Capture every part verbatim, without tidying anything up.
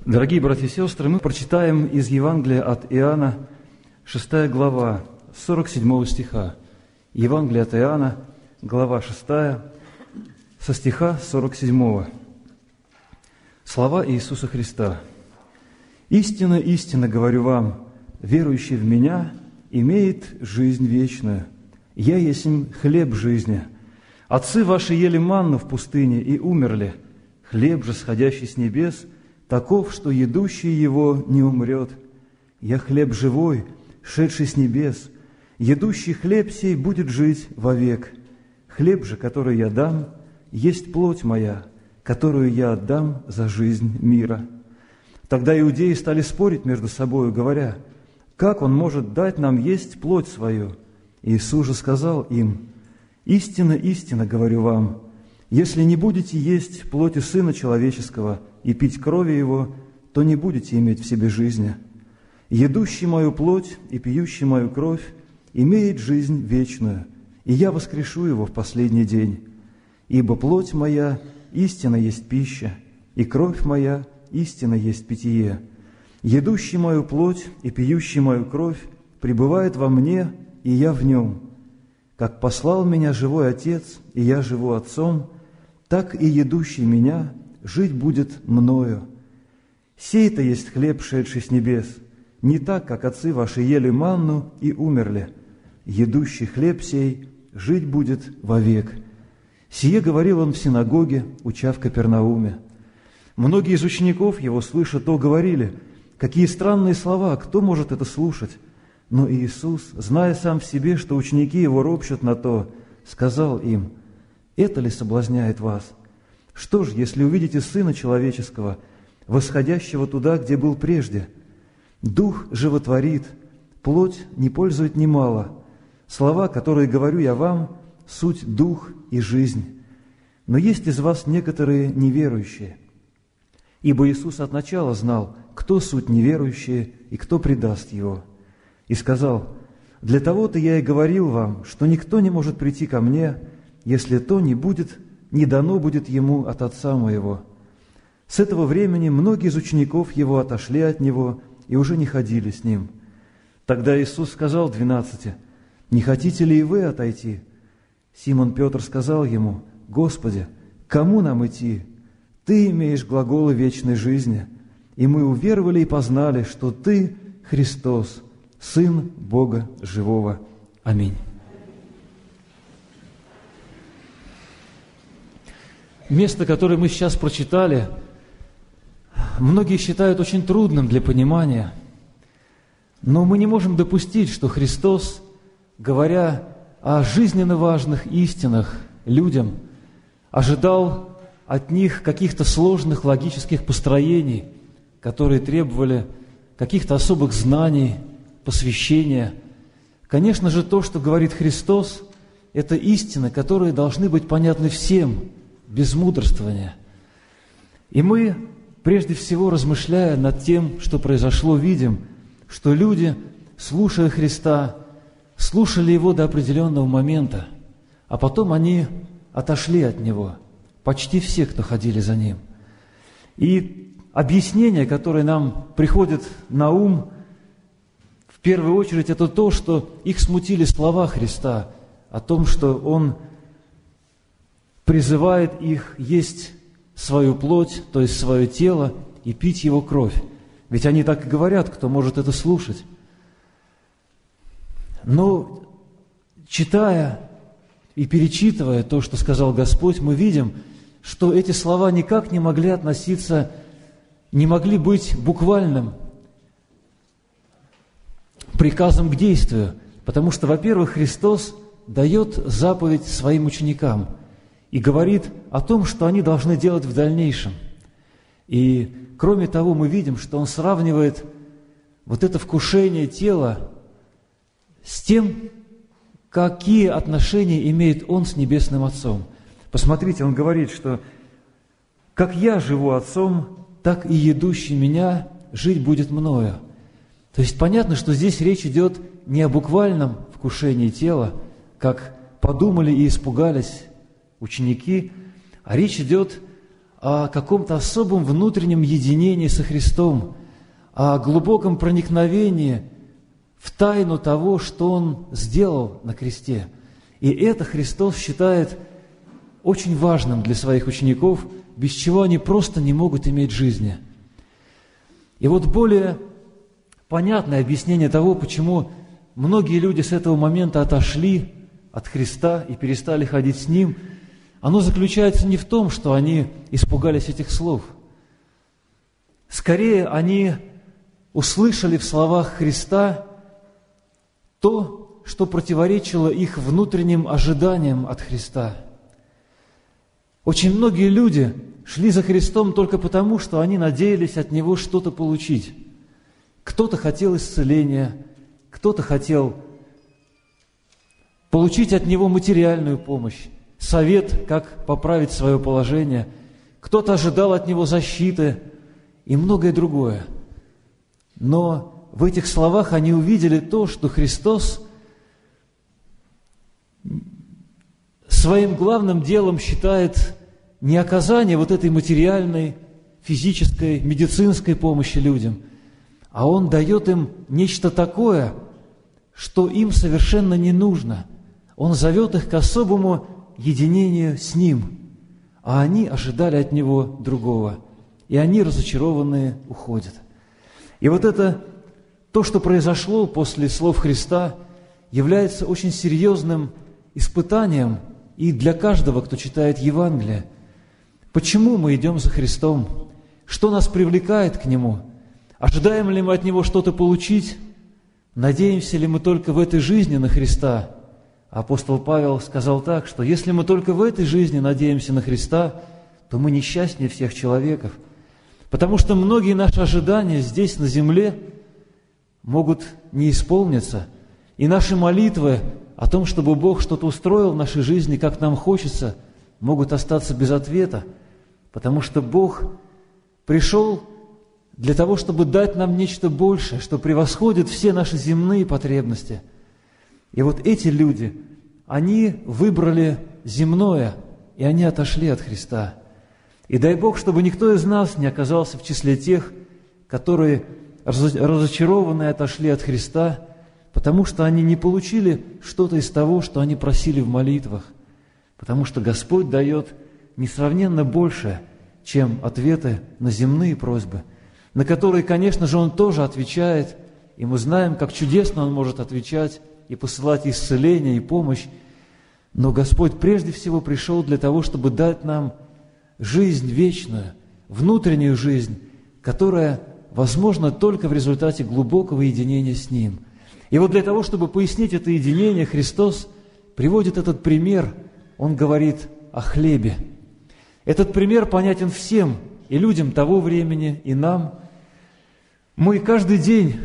Дорогие братья и сестры, мы прочитаем из Евангелия от Иоанна, шестая глава, сорок седьмого стиха. Евангелие от Иоанна, глава шестая, со стиха сорок седьмого. Слова Иисуса Христа. «Истинно, истинно говорю вам, верующий в Меня имеет жизнь вечную. Я есть хлеб жизни. Отцы ваши ели манну в пустыне и умерли. Хлеб же, сходящий с небес, таков, что едущий его не умрет. Я хлеб живой, шедший с небес. Едущий хлеб сей будет жить вовек. Хлеб же, который я дам, есть плоть моя, которую я отдам за жизнь мира». Тогда иудеи стали спорить между собою, говоря: «Как он может дать нам есть плоть свою?» Иисус же сказал им: «Истинно, истинно говорю вам, если не будете есть плоти Сына Человеческого и пить крови Его, то не будете иметь в себе жизни. Едущий мою плоть и пьющий мою кровь имеет жизнь вечную, и я воскрешу его в последний день. Ибо плоть моя истинно есть пища, и кровь моя истинно есть питье. Едущий мою плоть и пьющий мою кровь пребывает во мне, и я в нем. Как послал меня живой Отец, и я живу Отцом, так и едущий меня жить будет мною. Сей-то есть хлеб, шедший с небес, не так, как отцы ваши ели манну и умерли. Едущий хлеб сей жить будет вовек». Сие говорил он в синагоге, уча в Капернауме. Многие из учеников его, слыша то, говорили: «Какие странные слова! Кто может это слушать?» Но Иисус, зная сам в себе, что ученики его ропщут на то, сказал им: «Это ли соблазняет вас? Что ж, если увидите Сына Человеческого, восходящего туда, где был прежде? Дух животворит, плоть не пользует немало. Слова, которые говорю я вам, суть дух и жизнь. Но есть из вас некоторые неверующие». Ибо Иисус от начала знал, кто суть неверующие и кто предаст Его. И сказал: «Для того-то я и говорил вам, что никто не может прийти ко мне, если то не будет, не дано будет ему от Отца моего». С этого времени многие из учеников Его отошли от Него и уже не ходили с Ним. Тогда Иисус сказал двенадцати: «Не хотите ли и вы отойти?» Симон Петр сказал Ему: «Господи, кому нам идти? Ты имеешь глаголы вечной жизни, и мы уверовали и познали, что Ты Христос, Сын Бога Живого. Аминь». Место, которое мы сейчас прочитали, многие считают очень трудным для понимания, но мы не можем допустить, что Христос, говоря о жизненно важных истинах людям, ожидал от них каких-то сложных логических построений, которые требовали каких-то особых знаний, посвящения. Конечно же, то, что говорит Христос, это истины, которые должны быть понятны всем, без мудрствования. И мы, прежде всего, размышляя над тем, что произошло, видим, что люди, слушая Христа, слушали Его до определенного момента, а потом они отошли от Него, почти все, кто ходили за Ним. И объяснение, которое нам приходит на ум, в первую очередь, это то, что их смутили слова Христа о том, что Он призывает их есть свою плоть, то есть свое тело, и пить Его кровь. Ведь они так и говорят, кто может это слушать. Но, читая и перечитывая то, что сказал Господь, мы видим, что эти слова никак не могли относиться, не могли быть буквальным приказом к действию, потому что, во-первых, Христос дает заповедь своим ученикам и говорит о том, что они должны делать в дальнейшем. И, кроме того, мы видим, что Он сравнивает вот это вкушение тела с тем, какие отношения имеет Он с Небесным Отцом. Посмотрите, Он говорит, что «как я живу Отцом, так и едущий Меня жить будет мною». То есть понятно, что здесь речь идет не о буквальном вкушении тела, как подумали и испугались ученики, а речь идет о каком-то особом внутреннем единении со Христом, о глубоком проникновении в тайну того, что Он сделал на кресте. И это Христос считает очень важным для своих учеников, без чего они просто не могут иметь жизни. И вот более понятное объяснение того, почему многие люди с этого момента отошли от Христа и перестали ходить с Ним, оно заключается не в том, что они испугались этих слов. Скорее, они услышали в словах Христа то, что противоречило их внутренним ожиданиям от Христа. Очень многие люди шли за Христом только потому, что они надеялись от Него что-то получить. Кто-то хотел исцеления, кто-то хотел получить от Него материальную помощь, совет, как поправить свое положение, кто-то ожидал от Него защиты и многое другое. Но в этих словах они увидели то, что Христос своим главным делом считает не оказание вот этой материальной, физической, медицинской помощи людям, а Он дает им нечто такое, что им совершенно не нужно. Он зовет их к особому единению с Ним, а они ожидали от Него другого, и они, разочарованные, уходят. И вот это, то, что произошло после слов Христа, является очень серьезным испытанием и для каждого, кто читает Евангелие. Почему мы идем за Христом? Что нас привлекает к Нему? Ожидаем ли мы от Него что-то получить? Надеемся ли мы только в этой жизни на Христа? Апостол Павел сказал так, что если мы только в этой жизни надеемся на Христа, то мы несчастнее всех человеков. Потому что многие наши ожидания здесь, на земле, могут не исполниться. И наши молитвы о том, чтобы Бог что-то устроил в нашей жизни, как нам хочется, могут остаться без ответа. Потому что Бог пришел для того, чтобы дать нам нечто большее, что превосходит все наши земные потребности. И вот эти люди, они выбрали земное, и они отошли от Христа. И дай Бог, чтобы никто из нас не оказался в числе тех, которые разочарованные отошли от Христа, потому что они не получили что-то из того, что они просили в молитвах. Потому что Господь дает несравненно больше, чем ответы на земные просьбы, на которые, конечно же, Он тоже отвечает, и мы знаем, как чудесно Он может отвечать и посылать исцеление и помощь. Но Господь прежде всего пришел для того, чтобы дать нам жизнь вечную, внутреннюю жизнь, которая возможна только в результате глубокого единения с Ним. И вот для того, чтобы пояснить это единение, Христос приводит этот пример. Он говорит о хлебе. Этот пример понятен всем, и людям того времени, и нам. Мы каждый день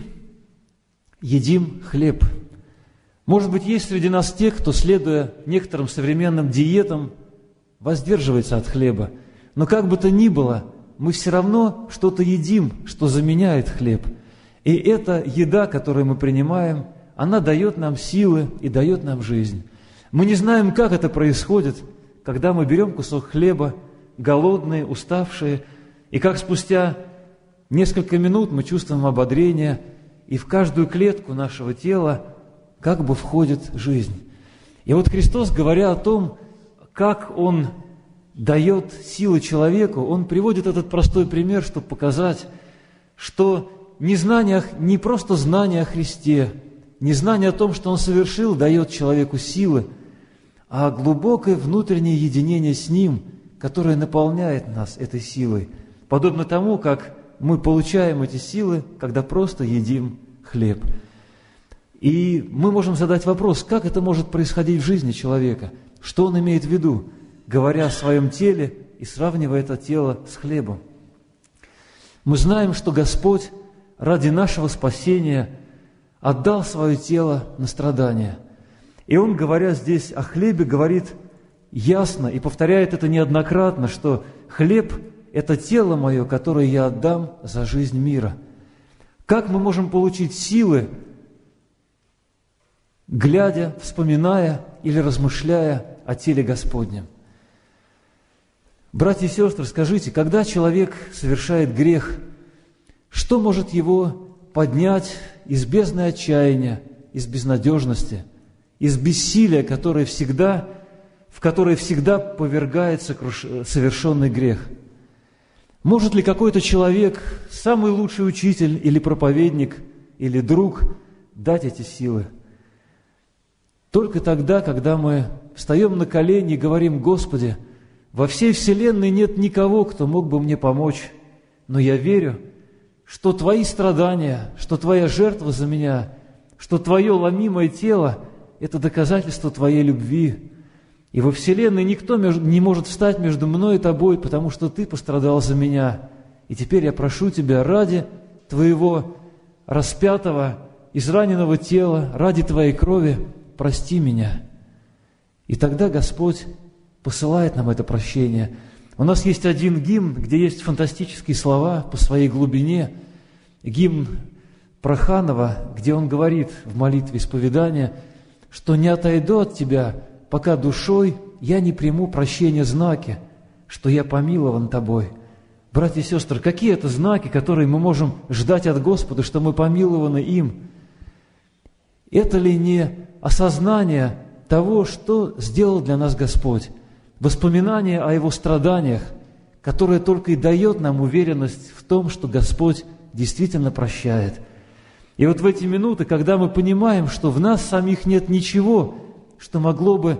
едим хлеб. Может быть, есть среди нас те, кто, следуя некоторым современным диетам, воздерживается от хлеба. Но как бы то ни было, мы все равно что-то едим, что заменяет хлеб. И эта еда, которую мы принимаем, она дает нам силы и дает нам жизнь. Мы не знаем, как это происходит, когда мы берем кусок хлеба, голодные, уставшие, и как спустя несколько минут мы чувствуем ободрение, и в каждую клетку нашего тела как бы входит жизнь. И вот Христос, говоря о том, как Он дает силы человеку, Он приводит этот простой пример, чтобы показать, что не знание, не просто знание о Христе, не знание о том, что Он совершил, дает человеку силы, а глубокое внутреннее единение с Ним, которое наполняет нас этой силой, подобно тому, как мы получаем эти силы, когда просто едим хлеб. И мы можем задать вопрос, как это может происходить в жизни человека, что он имеет в виду, говоря о своем теле и сравнивая это тело с хлебом. Мы знаем, что Господь ради нашего спасения отдал свое тело на страдания. И Он, говоря здесь о хлебе, говорит ясно и повторяет это неоднократно, что хлеб – это тело мое, которое я отдам за жизнь мира. Как мы можем получить силы, глядя, вспоминая или размышляя о теле Господнем? Братья и сестры, скажите, когда человек совершает грех, что может его поднять из бездны отчаяния, из безнадежности, из бессилия, которое всегда, в которое всегда повергается совершенный грех? Может ли какой-то человек, самый лучший учитель или проповедник, или друг, дать эти силы? Только тогда, когда мы встаем на колени и говорим: «Господи, во всей вселенной нет никого, кто мог бы мне помочь, но я верю, что Твои страдания, что Твоя жертва за меня, что Твое ломимое тело – это доказательство Твоей любви. И во вселенной никто не может встать между мной и Тобой, потому что Ты пострадал за меня. И теперь я прошу Тебя ради Твоего распятого, израненного тела, ради Твоей крови, прости меня». И тогда Господь посылает нам это прощение. У нас есть один гимн, где есть фантастические слова по своей глубине. Гимн Проханова, где он говорит в молитве исповедания, что «не отойду от Тебя, пока душой я не приму прощения знаки, что я помилован Тобой». Братья и сестры, какие это знаки, которые мы можем ждать от Господа, что мы помилованы им? Это ли не осознание того, что сделал для нас Господь? Воспоминание о Его страданиях, которое только и дает нам уверенность в том, что Господь действительно прощает. И вот в эти минуты, когда мы понимаем, что в нас самих нет ничего, что могло бы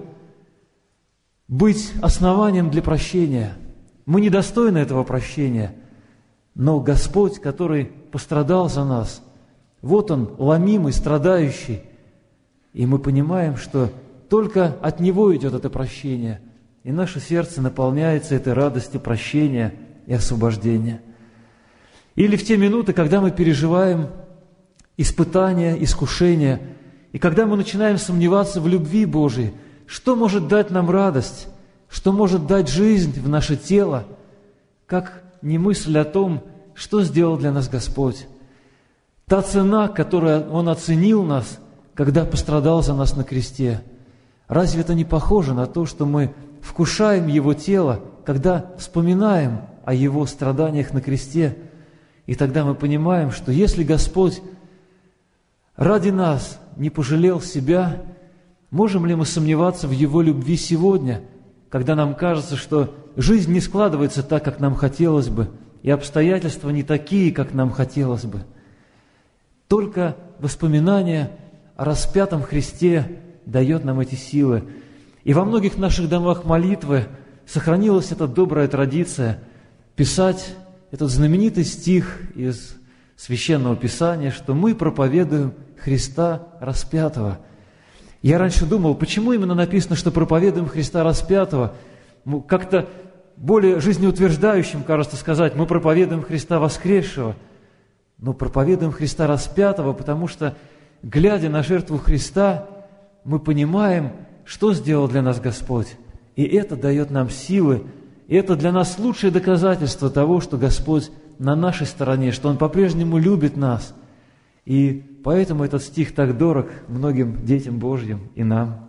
быть основанием для прощения, мы недостойны этого прощения, но Господь, который пострадал за нас, вот Он, ломимый, страдающий, и мы понимаем, что только от Него идет это прощение, и наше сердце наполняется этой радостью прощения и освобождения. Или в те минуты, когда мы переживаем испытания, искушения, и когда мы начинаем сомневаться в любви Божией, что может дать нам радость, что может дать жизнь в наше тело, как не мысль о том, что сделал для нас Господь. Та цена, которую Он оценил нас, когда пострадал за нас на кресте, разве это не похоже на то, что мы вкушаем Его тело, когда вспоминаем о Его страданиях на кресте? И тогда мы понимаем, что если Господь ради нас не пожалел себя, можем ли мы сомневаться в Его любви сегодня, когда нам кажется, что жизнь не складывается так, как нам хотелось бы, и обстоятельства не такие, как нам хотелось бы? Только воспоминание о распятом Христе дает нам эти силы. И во многих наших домах молитвы сохранилась эта добрая традиция писать этот знаменитый стих из Священного Писания, что мы проповедуем Христа распятого. Я раньше думал, почему именно написано, что проповедуем Христа распятого? Как-то более жизнеутверждающим, кажется, сказать, мы проповедуем Христа воскресшего. Но проповедуем Христа распятого, потому что, глядя на жертву Христа, мы понимаем, что сделал для нас Господь. И это дает нам силы, и это для нас лучшее доказательство того, что Господь на нашей стороне, что Он по-прежнему любит нас. И поэтому этот стих так дорог многим детям Божьим и нам.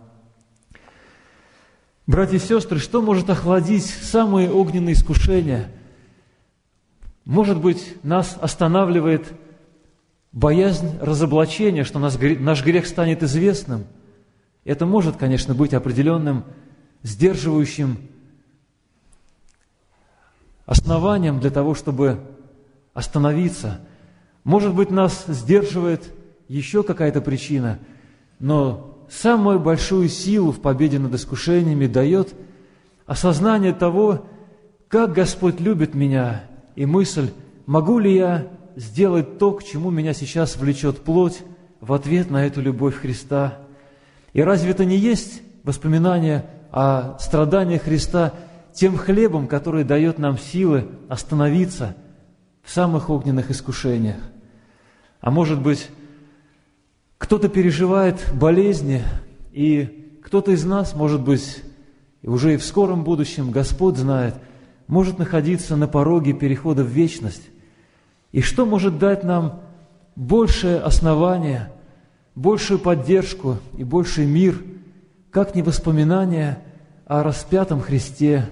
Братья и сестры, что может охладить самые огненные искушения? Может быть, нас останавливает боязнь разоблачения, что наш грех станет известным. Это может, конечно, быть определенным сдерживающим основанием для того, чтобы остановиться. Может быть, нас сдерживает еще какая-то причина, но самую большую силу в победе над искушениями дает осознание того, как Господь любит меня, и мысль, могу ли я сделать то, к чему меня сейчас влечет плоть, в ответ на эту любовь Христа. И разве это не есть воспоминание о страдании Христа тем хлебом, который дает нам силы остановиться в самых огненных искушениях? А может быть, кто-то переживает болезни, и кто-то из нас, может быть, и уже и в скором будущем, Господь знает, может находиться на пороге перехода в вечность. И что может дать нам большее основание, большую поддержку и больший мир, как не воспоминание о распятом Христе,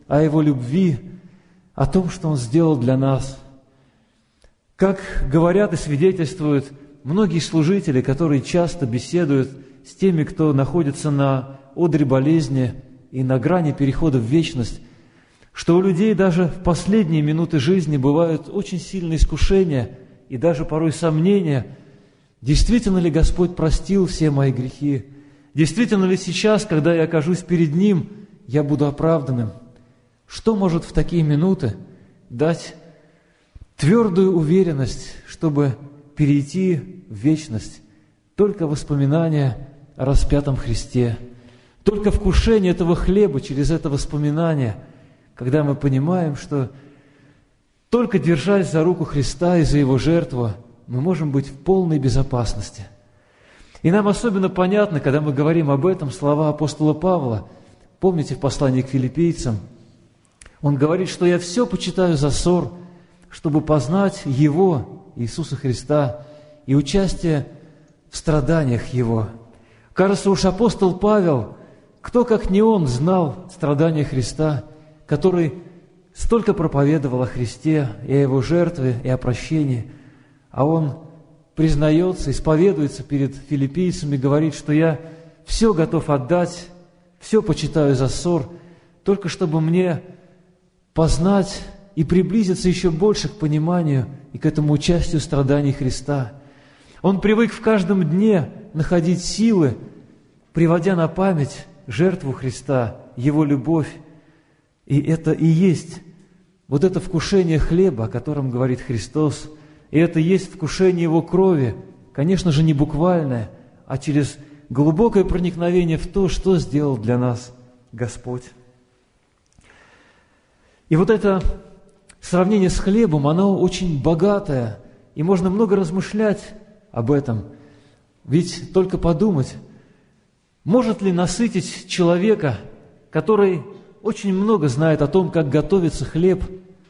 о Его любви, о том, что Он сделал для нас. Как говорят и свидетельствуют многие служители, которые часто беседуют с теми, кто находится на одре болезни и на грани перехода в вечность, что у людей даже в последние минуты жизни бывают очень сильные искушения и даже порой сомнения, действительно ли Господь простил все мои грехи, действительно ли сейчас, когда я окажусь перед Ним, я буду оправданным. Что может в такие минуты дать твердую уверенность, чтобы перейти в вечность? Только воспоминания о распятом Христе, только вкушение этого хлеба через это воспоминание, когда мы понимаем, что только держась за руку Христа и за Его жертву, мы можем быть в полной безопасности. И нам особенно понятно, когда мы говорим об этом, слова апостола Павла. Помните в послании к филиппийцам? Он говорит, что «я все почитаю за ссор, чтобы познать Его, Иисуса Христа, и участие в страданиях Его». Кажется, уж апостол Павел, кто, как не он, знал страдания Христа, который столько проповедовал о Христе и о Его жертве, и о прощении, а он признается, исповедуется перед филиппийцами, говорит, что «я все готов отдать, все почитаю за ссор, только чтобы мне познать и приблизиться еще больше к пониманию и к этому участию страданий Христа». Он привык в каждом дне находить силы, приводя на память жертву Христа, Его любовь. И это и есть вот это вкушение хлеба, о котором говорит Христос, и это и есть вкушение Его крови, конечно же, не буквальное, а через глубокое проникновение в то, что сделал для нас Господь. И вот это сравнение с хлебом, оно очень богатое, и можно много размышлять об этом. Ведь только подумать, может ли насытить человека, который очень много знает о том, как готовится хлеб,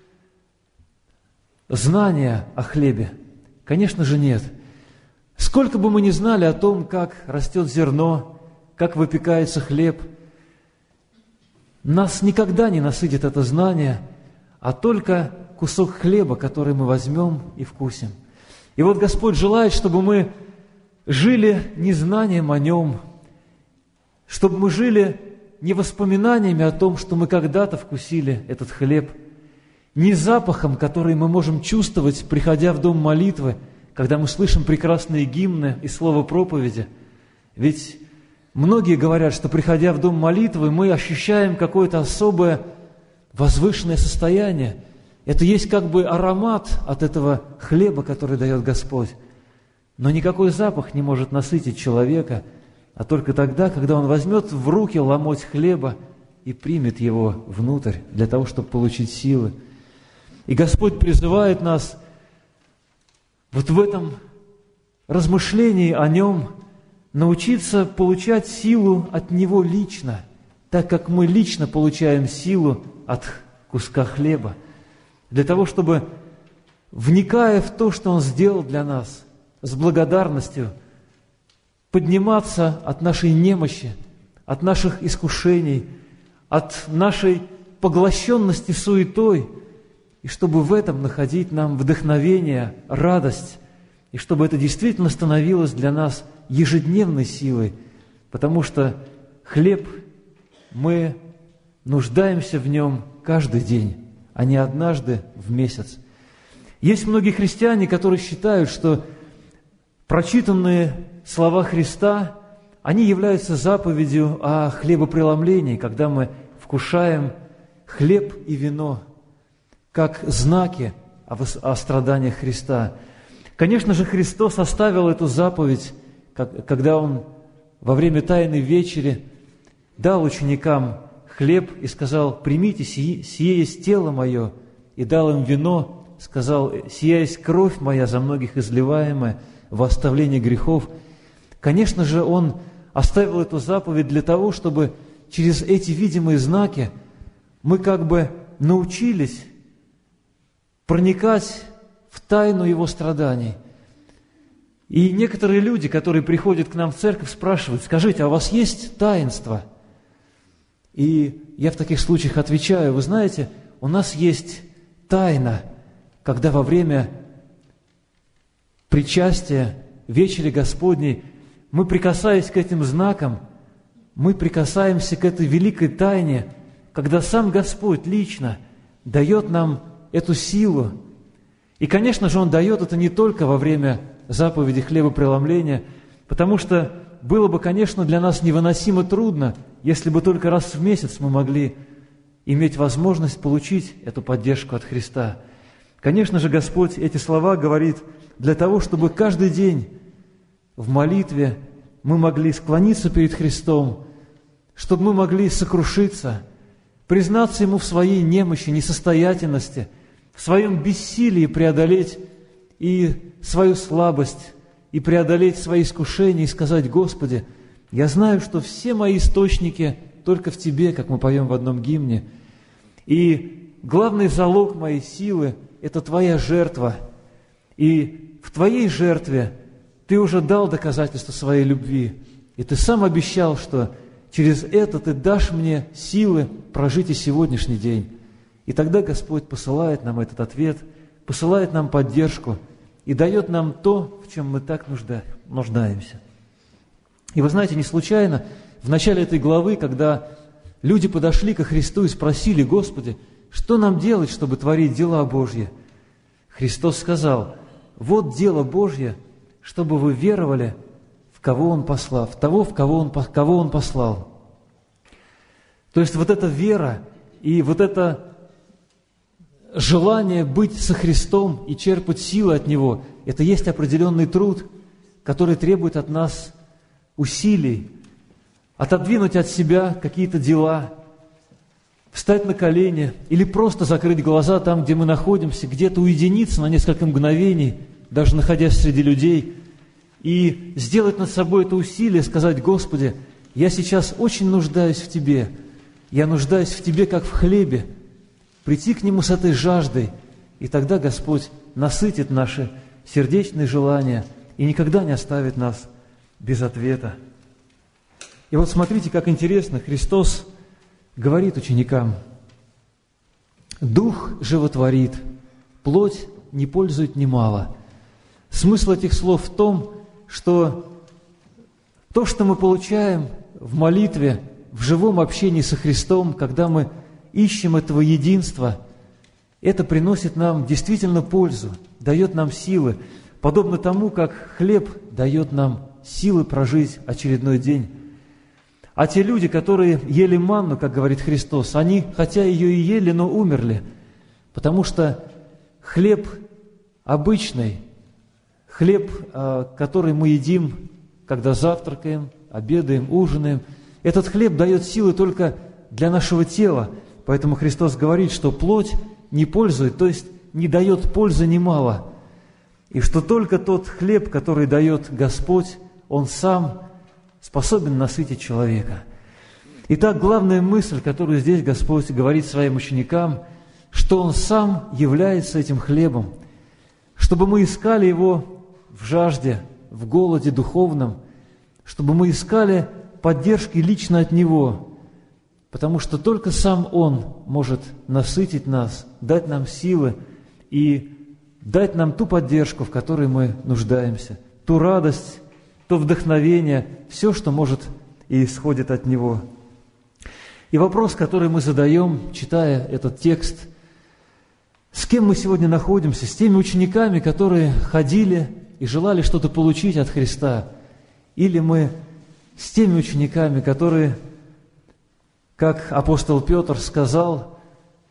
знания о хлебе? Конечно же, нет. Сколько бы мы ни знали о том, как растет зерно, как выпекается хлеб, нас никогда не насытит это знание, а только кусок хлеба, который мы возьмем и вкусим. И вот Господь желает, чтобы мы жили не знанием о Нем, чтобы мы жили не воспоминаниями о том, что мы когда-то вкусили этот хлеб, не запахом, который мы можем чувствовать, приходя в дом молитвы, когда мы слышим прекрасные гимны и слово проповеди. Ведь многие говорят, что, приходя в дом молитвы, мы ощущаем какое-то особое возвышенное состояние. Это есть как бы аромат от этого хлеба, который дает Господь. Но никакой запах не может насытить человека, а только тогда, когда он возьмет в руки ломоть хлеба и примет его внутрь для того, чтобы получить силы. И Господь призывает нас вот в этом размышлении о Нем научиться получать силу от Него лично, так как мы лично получаем силу от куска хлеба, для того, чтобы, вникая в то, что Он сделал для нас, с благодарностью подниматься от нашей немощи, от наших искушений, от нашей поглощенности суетой, и чтобы в этом находить нам вдохновение, радость, и чтобы это действительно становилось для нас ежедневной силой, потому что хлеб, мы нуждаемся в нем каждый день, а не однажды в месяц. Есть многие христиане, которые считают, что прочитанные слова Христа, они являются заповедью о хлебопреломлении, когда мы вкушаем хлеб и вино, как знаки о страданиях Христа. Конечно же, Христос оставил эту заповедь, когда Он во время Тайной Вечери дал ученикам хлеб и сказал: «Примите, сие, сие есть тело Мое», и дал им вино, сказал: «Сия есть кровь Моя, за многих изливаемая во оставление грехов». Конечно же, Он оставил эту заповедь для того, чтобы через эти видимые знаки мы как бы научились проникать в тайну Его страданий. И некоторые люди, которые приходят к нам в церковь, спрашивают: «Скажите, а у вас есть таинство?» И я в таких случаях отвечаю: вы знаете, у нас есть тайна, когда во время причастия, вечери Господней, мы, прикасаясь к этим знакам, мы прикасаемся к этой великой тайне, когда сам Господь лично дает нам эту силу. И, конечно же, Он дает это не только во время заповеди хлебопреломления, потому что было бы, конечно, для нас невыносимо трудно, если бы только раз в месяц мы могли иметь возможность получить эту поддержку от Христа. Конечно же, Господь эти слова говорит для того, чтобы каждый день в молитве мы могли склониться перед Христом, чтобы мы могли сокрушиться, признаться Ему в своей немощи, несостоятельности, в своем бессилии преодолеть и свою слабость, и преодолеть свои искушения, и сказать: Господи, я знаю, что все мои источники только в Тебе, как мы поем в одном гимне, и главный залог моей силы – это Твоя жертва, и в Твоей жертве Ты уже дал доказательство своей любви, и Ты сам обещал, что через это Ты дашь мне силы прожить и сегодняшний день. И тогда Господь посылает нам этот ответ, посылает нам поддержку и дает нам то, в чем мы так нуждаемся. И вы знаете, не случайно в начале этой главы, когда люди подошли ко Христу и спросили: Господи, что нам делать, чтобы творить дела Божьи? Христос сказал: вот дело Божье, чтобы вы веровали в кого Он послал, в того, в кого Он, кого Он послал. То есть вот эта вера и вот это желание быть со Христом и черпать силы от Него, это есть определенный труд, который требует от нас усилий, отодвинуть от себя какие-то дела, встать на колени или просто закрыть глаза там, где мы находимся, где-то уединиться на несколько мгновений, даже находясь среди людей, и сделать над собой это усилие, сказать: Господи, я сейчас очень нуждаюсь в Тебе, я нуждаюсь в Тебе, как в хлебе, прийти к Нему с этой жаждой, и тогда Господь насытит наши сердечные желания и никогда не оставит нас без ответа. И вот смотрите, как интересно, Христос говорит ученикам: «Дух животворит, плоть не пользует немало». Смысл этих слов в том, что то, что мы получаем в молитве, в живом общении со Христом, когда мы ищем этого единства, это приносит нам действительно пользу, дает нам силы, подобно тому, как хлеб дает нам силы прожить очередной день. А те люди, которые ели манну, как говорит Христос, они, хотя ее и ели, но умерли, потому что хлеб обычный, хлеб, который мы едим, когда завтракаем, обедаем, ужинаем, этот хлеб дает силы только для нашего тела. Поэтому Христос говорит, что плоть не пользует, то есть не дает пользы немало. И что только тот хлеб, который дает Господь, Он сам способен насытить человека. Итак, главная мысль, которую здесь Господь говорит своим ученикам, что Он сам является этим хлебом, чтобы мы искали Его в жажде, в голоде духовном, чтобы мы искали поддержки лично от Него, потому что только сам Он может насытить нас, дать нам силы и дать нам ту поддержку, в которой мы нуждаемся, ту радость, то вдохновение, все, что может и исходит от Него. И вопрос, который мы задаем, читая этот текст: с кем мы сегодня находимся? С теми учениками, которые ходили и желали что-то получить от Христа? Или мы с теми учениками, которые, как апостол Петр сказал,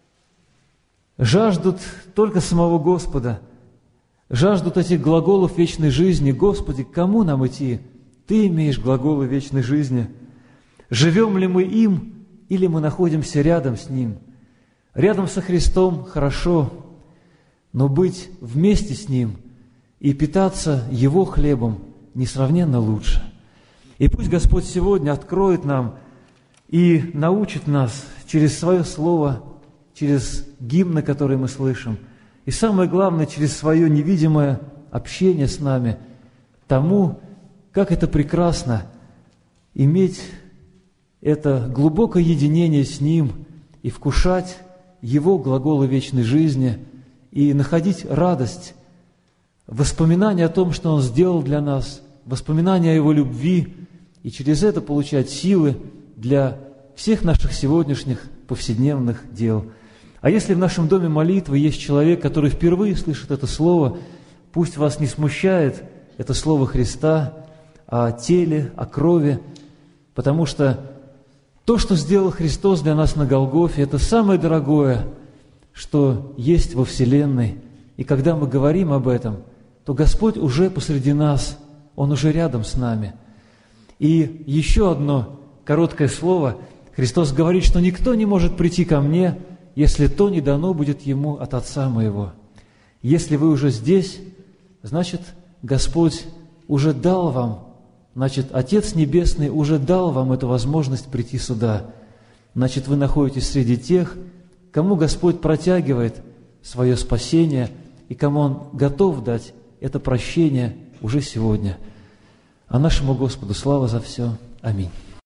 жаждут только самого Господа, жаждут этих глаголов вечной жизни? Господи, к кому нам идти? Ты имеешь глаголы вечной жизни. Живем ли мы им, или мы находимся рядом с Ним? Рядом со Христом хорошо, но быть вместе с Ним и питаться Его хлебом несравненно лучше. И пусть Господь сегодня откроет нам и научит нас через Свое Слово, через гимны, которые мы слышим, и самое главное, через свое невидимое общение с нами, тому, как это прекрасно иметь это глубокое единение с Ним и вкушать Его глаголы вечной жизни, и находить радость, воспоминания о том, что Он сделал для нас, воспоминания о Его любви, и через это получать силы для всех наших сегодняшних повседневных дел. А если в нашем доме молитвы есть человек, который впервые слышит это слово, пусть вас не смущает это слово Христа о теле, о крови, потому что то, что сделал Христос для нас на Голгофе, это самое дорогое, что есть во Вселенной. И когда мы говорим об этом, то Господь уже посреди нас, Он уже рядом с нами. И еще одно короткое слово. Христос говорит, что никто не может прийти ко мне, если то не дано будет ему от Отца моего. Если вы уже здесь, значит, Господь уже дал вам, значит, Отец Небесный уже дал вам эту возможность прийти сюда. Значит, вы находитесь среди тех, кому Господь протягивает свое спасение и кому Он готов дать это прощение уже сегодня. А нашему Господу слава за все. Аминь.